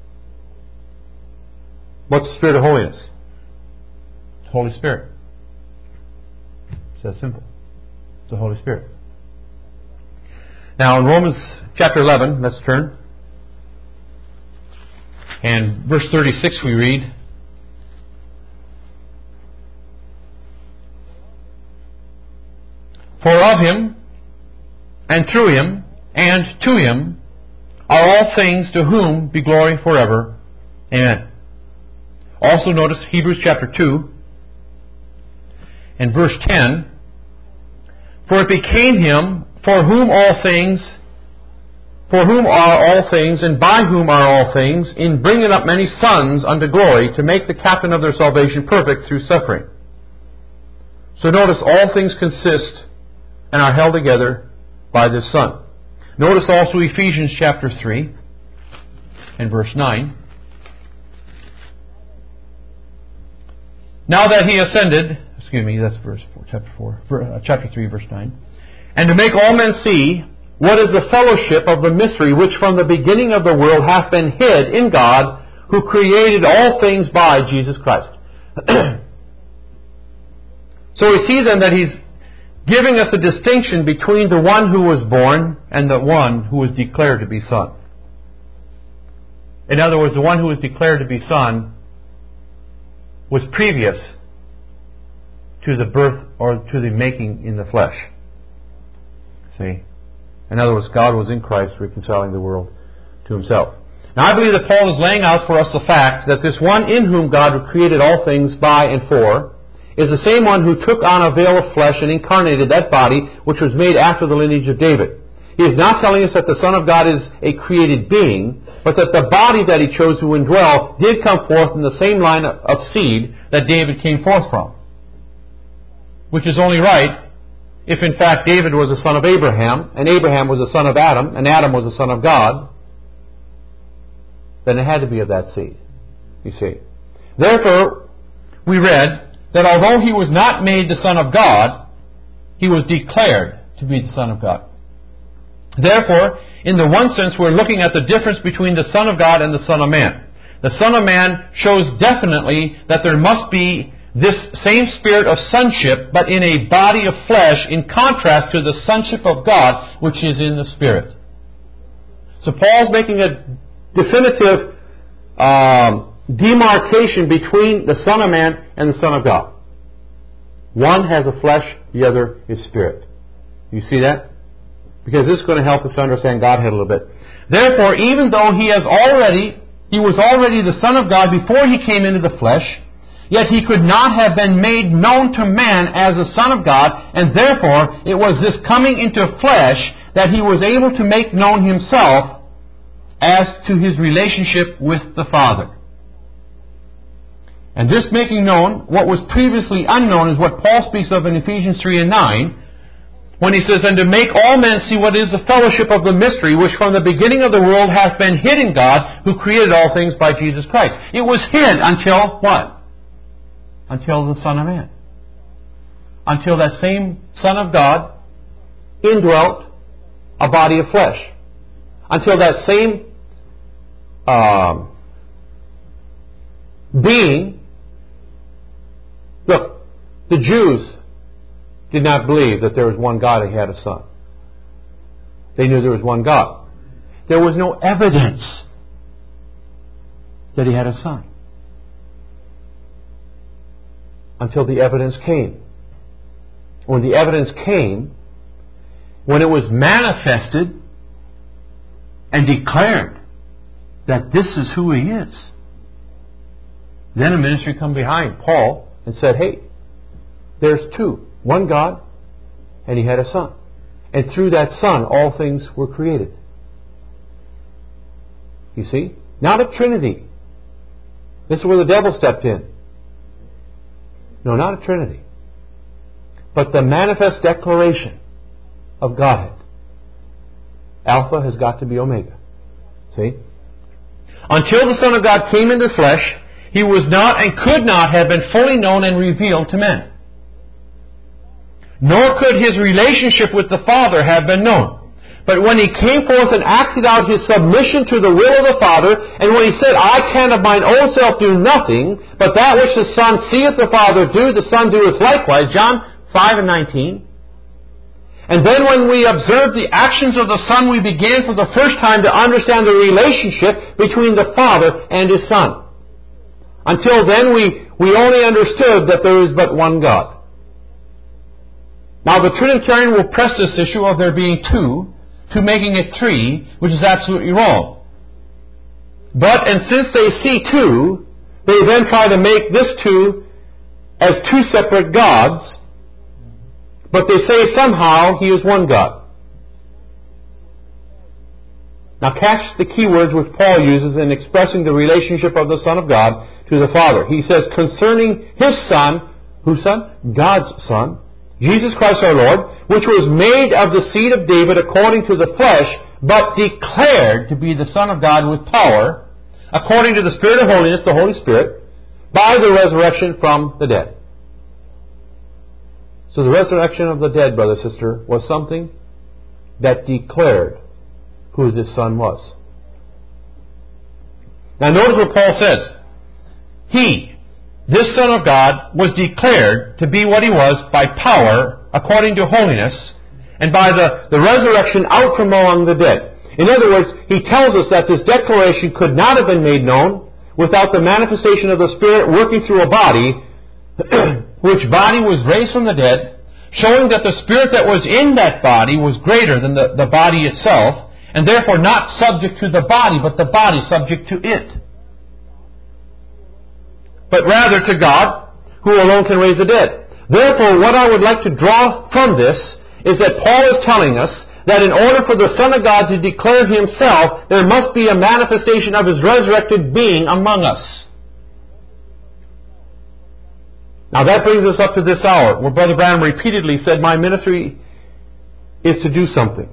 What's the Spirit of holiness? The Holy Spirit. It's that simple. It's the Holy Spirit. Now in Romans chapter 11, let's turn. And verse 36 we read, for of him, and through him, and to him, are all things, to whom be glory forever. Amen. Also notice Hebrews chapter 2, and verse 10, for it became him, for whom are all things, and by whom are all things, in bringing up many sons unto glory, to make the captain of their salvation perfect through suffering. So notice all things consist and are held together by this Son. Notice also Ephesians chapter 3 and verse 9. Now that he ascended, that's verse 4, chapter 3, verse 9. And to make all men see what is the fellowship of the mystery which from the beginning of the world hath been hid in God, who created all things by Jesus Christ. So we see then that he's giving us a distinction between the one who was born and the one who was declared to be Son. In other words, the one who was declared to be Son was previous to the birth or to the making in the flesh. See? In other words, God was in Christ reconciling the world to himself. Now I believe that Paul is laying out for us the fact that this one in whom God created all things by and for is the same one who took on a veil of flesh and incarnated that body which was made after the lineage of David. He is not telling us that the Son of God is a created being, but that the body that he chose to indwell did come forth in the same line of seed that David came forth from. Which is only right if in fact David was a son of Abraham, and Abraham was a son of Adam, and Adam was a son of God, then it had to be of that seed. You see. Therefore, we read that although he was not made the Son of God, he was declared to be the Son of God. Therefore, in the one sense, we're looking at the difference between the Son of God and the Son of Man. The Son of Man shows definitely that there must be this same spirit of sonship, but in a body of flesh, in contrast to the sonship of God, which is in the Spirit. So Paul's making a definitive demarcation between the Son of Man and the Son of God. One has a flesh, the other is spirit. You see that? Because this is going to help us understand Godhead a little bit. Therefore, even though he was already the Son of God before he came into the flesh, yet he could not have been made known to man as the Son of God, and therefore it was this coming into flesh that he was able to make known himself as to his relationship with the Father. And this making known what was previously unknown is what Paul speaks of in Ephesians 3 and 9, when he says, and to make all men see what is the fellowship of the mystery, which from the beginning of the world hath been hid in God, who created all things by Jesus Christ. It was hid until what? Until the Son of Man. Until that same Son of God indwelt a body of flesh. until that same being. Look, the Jews did not believe that there was one God and He had a Son. They knew there was one God. There was no evidence that He had a Son until the evidence came. When the evidence came, when it was manifested and declared that this is who He is, then a ministry come behind Paul and said, hey, there's two. One God, and He had a Son. And through that Son, all things were created. You see? Not a Trinity. This is where the devil stepped in. No, not a Trinity. But the manifest declaration of Godhead. Alpha has got to be Omega. See? Until the Son of God came into flesh, He was not and could not have been fully known and revealed to men. Nor could His relationship with the Father have been known. But when He came forth and acted out His submission to the will of the Father, and when He said, I can of mine own self do nothing, but that which the Son seeth the Father do, the Son doeth likewise, John 5:19. And then when we observed the actions of the Son, we began for the first time to understand the relationship between the Father and His Son. Until then, we only understood that there is but one God. Now, the Trinitarian will press this issue of there being two to making it three, which is absolutely wrong. But, and since they see two, they then try to make this two as two separate gods, but they say somehow He is one God. Now catch the key words which Paul uses in expressing the relationship of the Son of God to the Father. He says, concerning His Son, whose Son? God's Son, Jesus Christ our Lord, which was made of the seed of David according to the flesh, but declared to be the Son of God with power, according to the Spirit of holiness, the Holy Spirit, by the resurrection from the dead. So the resurrection of the dead, brother, sister, was something that declared who this Son was. Now notice what Paul says. He, this Son of God, was declared to be what He was by power, according to holiness, and by the resurrection out from among the dead. In other words, he tells us that this declaration could not have been made known without the manifestation of the Spirit working through a body, which body was raised from the dead, showing that the Spirit that was in that body was greater than the body itself, and therefore not subject to the body, but the body subject to it. But rather to God, who alone can raise the dead. Therefore, what I would like to draw from this is that Paul is telling us that in order for the Son of God to declare Himself, there must be a manifestation of His resurrected being among us. Now that brings us up to this hour, where Brother Branham repeatedly said, my ministry is to do something.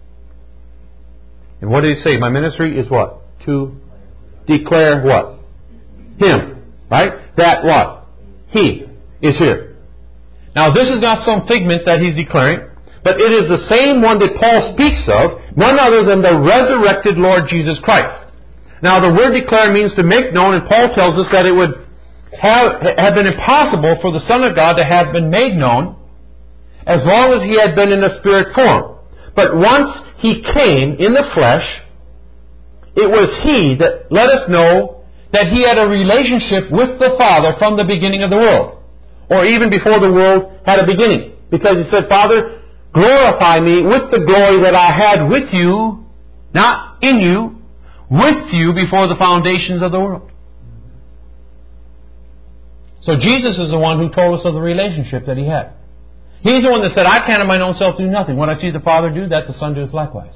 And what did he say? My ministry is what? To declare what? Him. Right? That what? He is here. Now this is not some figment that he's declaring, but it is the same one that Paul speaks of, none other than the resurrected Lord Jesus Christ. Now the word declare means to make known, and Paul tells us that it would have been impossible for the Son of God to have been made known as long as He had been in a spirit form. But once He came in the flesh, it was He that let us know that He had a relationship with the Father from the beginning of the world, or even before the world had a beginning. Because He said, Father, glorify me with the glory that I had with you, not in you, with you before the foundations of the world. So Jesus is the one who told us of the relationship that He had. He's the one that said, I can of mine own self do nothing. What I see the Father do, that the Son doeth likewise.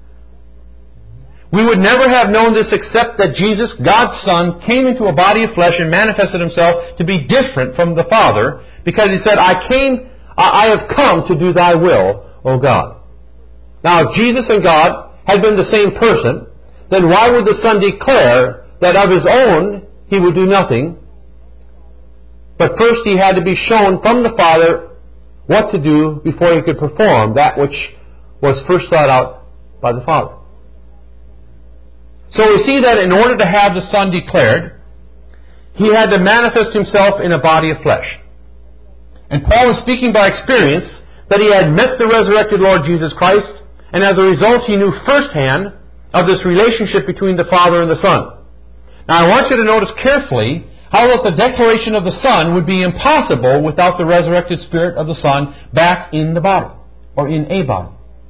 We would never have known this except that Jesus, God's Son, came into a body of flesh and manifested Himself to be different from the Father, because He said, I have come to do Thy will, O God. Now, if Jesus and God had been the same person, then why would the Son declare that of His own He would do nothing? But first He had to be shown from the Father what to do before He could perform that which was first thought out by the Father. So we see that in order to have the Son declared, He had to manifest Himself in a body of flesh. And Paul is speaking by experience that he had met the resurrected Lord Jesus Christ, and as a result he knew firsthand of this relationship between the Father and the Son. Now I want you to notice carefully how that the declaration of the Son would be impossible without the resurrected Spirit of the Son back in the body, or in a body.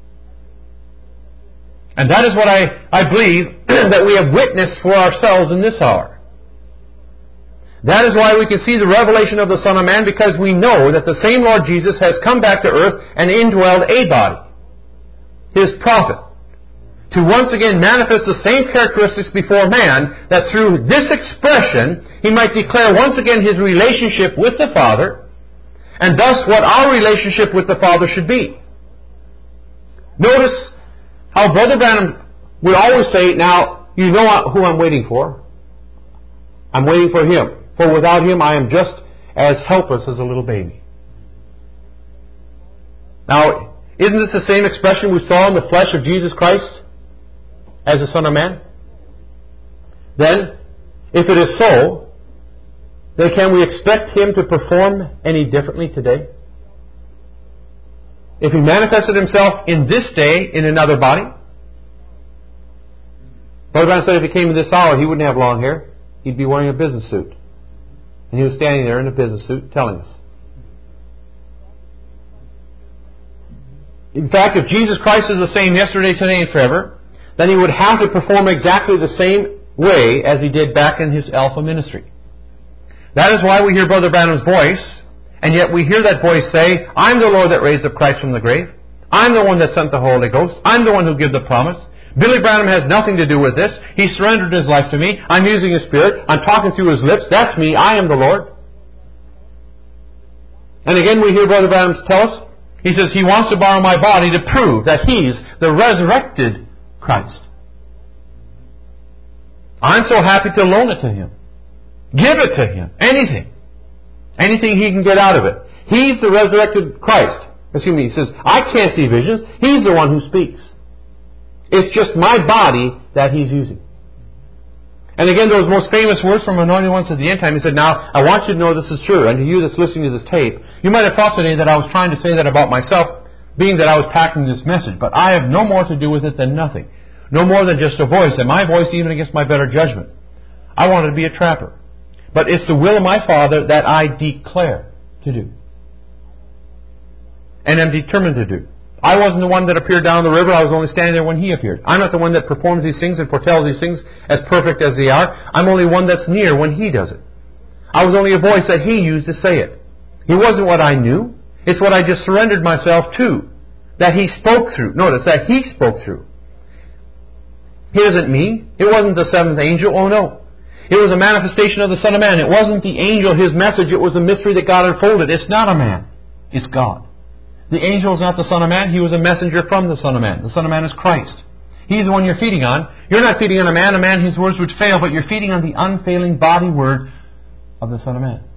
And that is what I believe that we have witnessed for ourselves in this hour. That is why we can see the revelation of the Son of Man, because we know that the same Lord Jesus has come back to earth and indwelled a body, His prophet, to once again manifest the same characteristics before man, that through this expression He might declare once again His relationship with the Father, and thus what our relationship with the Father should be. Notice how Brother Branham would always say, now, you know who I'm waiting for. I'm waiting for Him. For without Him I am just as helpless as a little baby. Now, isn't this the same expression we saw in the flesh of Jesus Christ as the Son of Man? Then, if it is so, then can we expect Him to perform any differently today? If He manifested Himself in this day in another body, Brother Branham said if He came in this hour, He wouldn't have long hair. He'd be wearing a business suit. And He was standing there in a business suit telling us. In fact, if Jesus Christ is the same yesterday, today, and forever, then He would have to perform exactly the same way as He did back in His Alpha ministry. That is why we hear Brother Branham's voice, and yet we hear that voice say, I'm the Lord that raised up Christ from the grave. I'm the one that sent the Holy Ghost. I'm the one who gave the promise. Billy Branham has nothing to do with this. He surrendered his life to me. I'm using His Spirit. I'm talking through His lips. That's me. I am the Lord. And again we hear Brother Branham tell us, he says he wants to borrow my body to prove that He's the resurrected Christ. I'm so happy to loan it to Him. Give it to Him. Anything. Anything He can get out of it. He's the resurrected Christ. Excuse me, he says, I can't see visions. He's the one who speaks. It's just my body that He's using. And again, those most famous words from Anointed Ones at the end time, He said, now, I want you to know this is true. And to you that's listening to this tape, you might have thought today that I was trying to say that about myself, being that I was packing this message. But I have no more to do with it than nothing. No more than just a voice, and my voice even against my better judgment. I wanted to be a trapper. But it's the will of my Father that I declare to do. And am determined to do. I wasn't the one that appeared down the river. I was only standing there when He appeared. I'm not the one that performs these things and foretells these things as perfect as they are. I'm only one that's near when He does it. I was only a voice that He used to say it. It wasn't what I knew. It's what I just surrendered myself to. That He spoke through. Notice that He spoke through. It isn't me. It wasn't the seventh angel. Oh no. It was a manifestation of the Son of Man. It wasn't the angel, his message. It was a mystery that God unfolded. It's not a man. It's God. The angel is not the Son of Man. He was a messenger from the Son of Man. The Son of Man is Christ. He's the one you're feeding on. You're not feeding on a man. A man, his words would fail, but you're feeding on the unfailing body word of the Son of Man.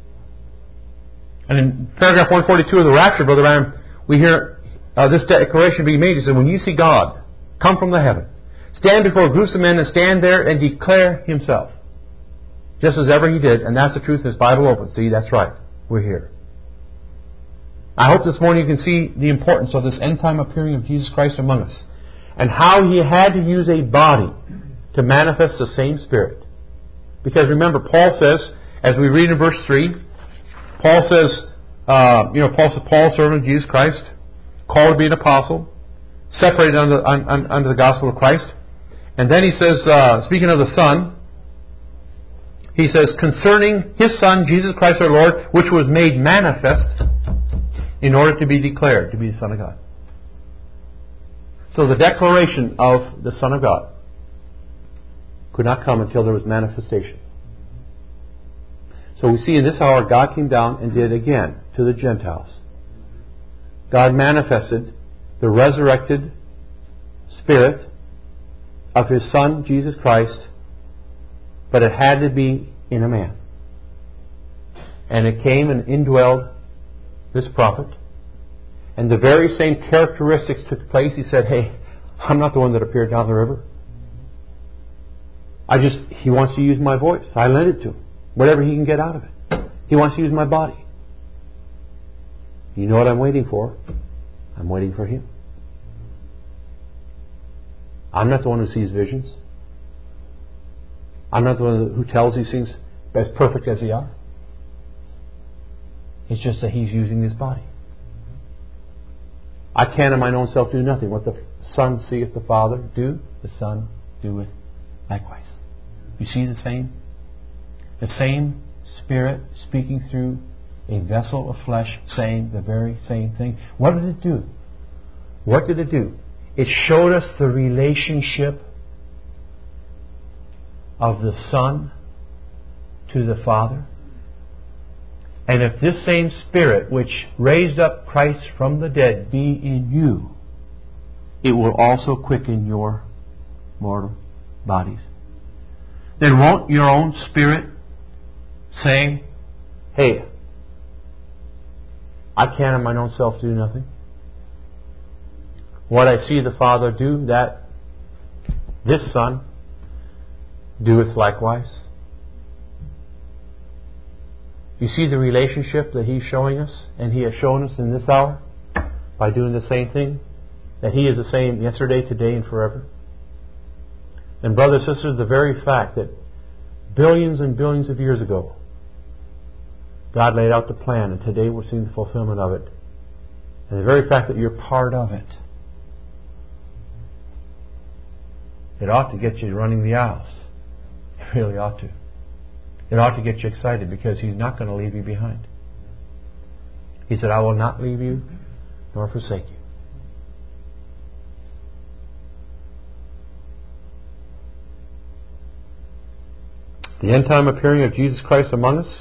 And in paragraph 142 of the Rapture, Brother Branham, we hear this declaration being made. He said, when you see God come from the heaven, stand before groups of men and stand there and declare Himself. Just as ever He did, and that's the truth in His Bible open. See, that's right. We're here. I hope this morning you can see the importance of this end-time appearing of Jesus Christ among us, and how He had to use a body to manifest the same Spirit. Because remember, Paul says, as we read in verse 3, Paul says, Paul, servant of Jesus Christ, called to be an apostle, separated under the gospel of Christ. And then he says, speaking of the Son, he says, concerning His Son, Jesus Christ our Lord, which was made manifest in order to be declared to be the Son of God. So the declaration of the Son of God could not come until there was manifestation. So we see in this hour God came down and did again to the Gentiles. God manifested the resurrected Spirit of His Son, Jesus Christ, but it had to be in a man. And it came and indwelled this prophet. And the very same characteristics took place. He said, hey, I'm not the one that appeared down the river. He wants to use my voice. I lend it to him. Whatever he can get out of it. He wants to use my body. You know what I'm waiting for? I'm waiting for him. I'm not the one who sees visions. I'm not the one who tells these things as perfect as they are. It's just that he's using his body. I can in mine own self do nothing. What the Son seeth the Father do, the Son doeth likewise. You see the same? The same Spirit speaking through a vessel of flesh saying the very same thing. What did it do? What did it do? It showed us the relationship of the Son to the Father. And if this same Spirit which raised up Christ from the dead be in you, it will also quicken your mortal bodies. Then won't your own spirit say, hey, I can in mine own self do nothing. What I see the Father do, that this Son doeth likewise. You see the relationship that He's showing us, and He has shown us in this hour by doing the same thing, that He is the same yesterday, today, and forever. And brothers and sisters, the very fact that billions and billions of years ago God laid out the plan, and today we're seeing the fulfillment of it. And the very fact that you're part of it, it ought to get you running the aisles. It really ought to. It ought to get you excited, because He's not going to leave you behind. He said, I will not leave you nor forsake you. The end time appearing of Jesus Christ among us.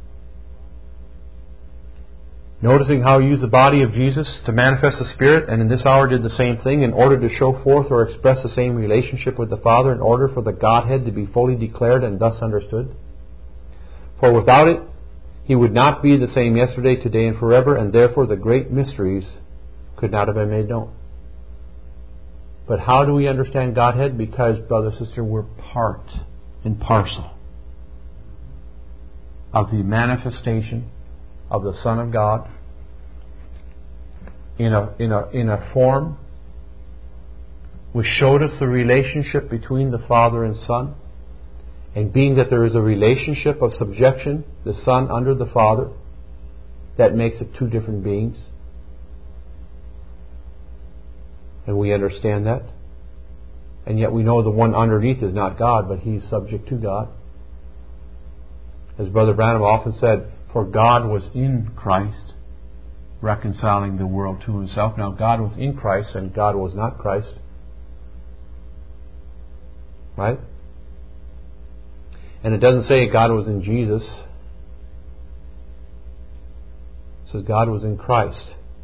Noticing how He used the body of Jesus to manifest the Spirit, and in this hour did the same thing in order to show forth or express the same relationship with the Father, in order for the Godhead to be fully declared and thus understood. For without it, He would not be the same yesterday, today, and forever, and therefore the great mysteries could not have been made known. But how do we understand Godhead? Because, brother, sister, we're part and parcel of the manifestation of the Son of God in a form which showed us the relationship between the Father and Son. And being that there is a relationship of subjection, the Son under the Father, that makes it two different beings. And we understand that. And yet we know the one underneath is not God, but He's subject to God. As Brother Branham often said, for God was in Christ, reconciling the world to Himself. Now God was in Christ and God was not Christ. Right? And it doesn't say God was in Jesus. It says God was in Christ.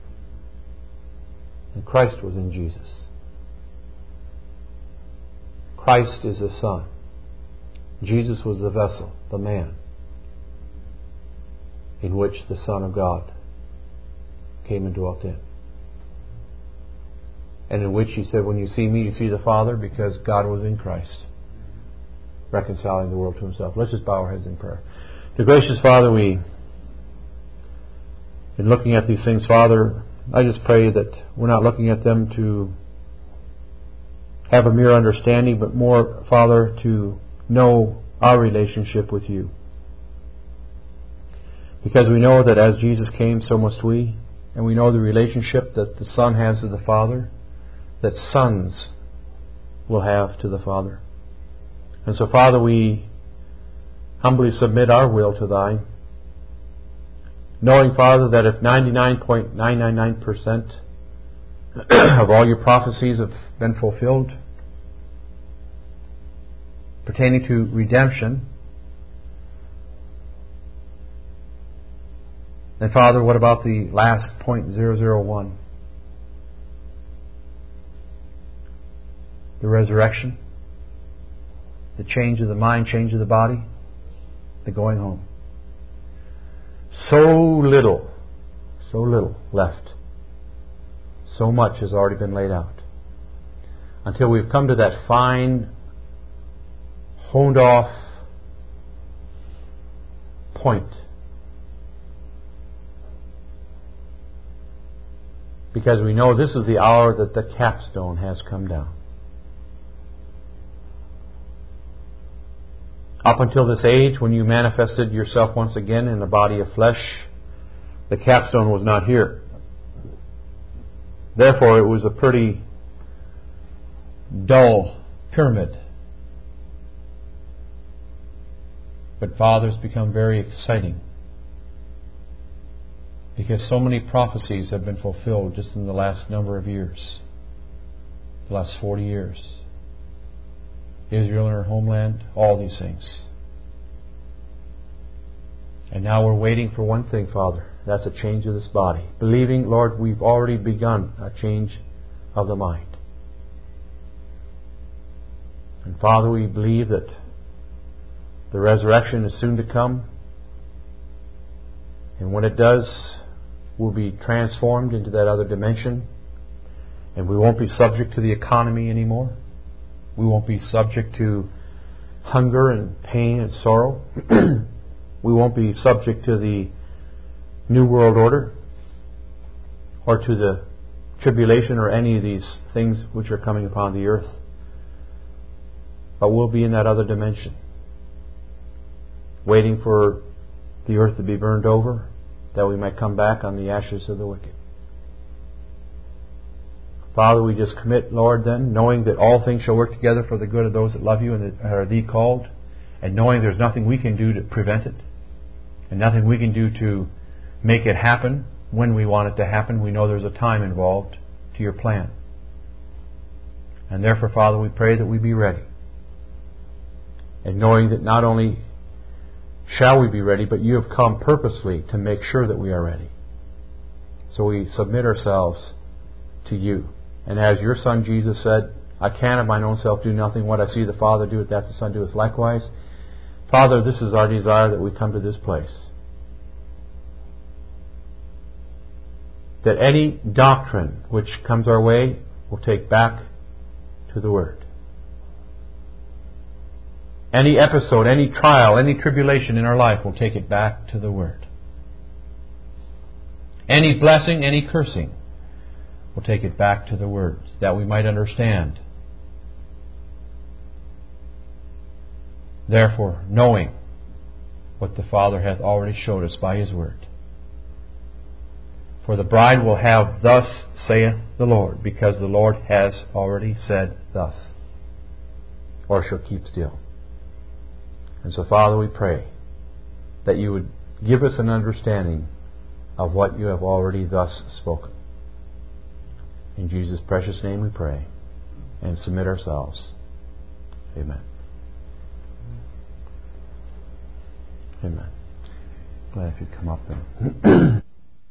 And Christ was in Jesus. Christ is the Son. Jesus was the vessel, the man, in which the Son of God came and dwelt in. And in which He said, when you see me, you see the Father, because God was in Christ, reconciling the world to Himself. Let's just bow our heads in prayer. Dear gracious Father, in looking at these things, Father, I just pray that we're not looking at them to have a mere understanding, but more, Father, to know our relationship with You. Because we know that as Jesus came, so must we. And we know the relationship that the Son has to the Father, that sons will have to the Father. And so, Father, we humbly submit our will to Thine, knowing, Father, that if 99.999% of all Your prophecies have been fulfilled pertaining to redemption, then, Father, what about the last 0.001? The resurrection, the change of the mind, change of the body, the going home. So little left. So much has already been laid out. Until we've come to that fine, honed off point. Because we know this is the hour that the capstone has come down. Up until this age, when you manifested yourself once again in a body of flesh, the capstone was not here. Therefore, it was a pretty dull pyramid. But Father, it's become very exciting, because so many prophecies have been fulfilled just in the last number of years, the last 40 years. Israel and her homeland, all these things. And now we're waiting for one thing, Father. That's a change of this body. Believing, Lord, we've already begun a change of the mind. And Father, we believe that the resurrection is soon to come. And when it does, we'll be transformed into that other dimension. And we won't be subject to the economy anymore. We won't be subject to hunger and pain and sorrow. We won't be subject to the New World Order or to the tribulation or any of these things which are coming upon the earth. But we'll be in that other dimension, waiting for the earth to be burned over, that we might come back on the ashes of the wicked. Father, we just commit, Lord, then, knowing that all things shall work together for the good of those that love you and that are thee called, and knowing there's nothing we can do to prevent it, and nothing we can do to make it happen when we want it to happen. We know there's a time involved to your plan. And therefore, Father, we pray that we be ready. And knowing that not only shall we be ready, but you have come purposely to make sure that we are ready. So we submit ourselves to you. And as your Son Jesus said, I can of mine own self do nothing. What I see the Father do, that the Son doeth likewise. Father, this is our desire, that we come to this place. That any doctrine which comes our way will take back to the Word. Any episode, any trial, any tribulation in our life will take it back to the Word. Any blessing, any cursing will take it back to the Word, that we might understand. Therefore, knowing what the Father hath already showed us by His Word. For the bride will have, thus saith the Lord, because the Lord has already said thus, or shall keep still. And so, Father, we pray that you would give us an understanding of what you have already thus spoken. In Jesus' precious name we pray and submit ourselves. Amen. Amen. Glad if you'd come up then.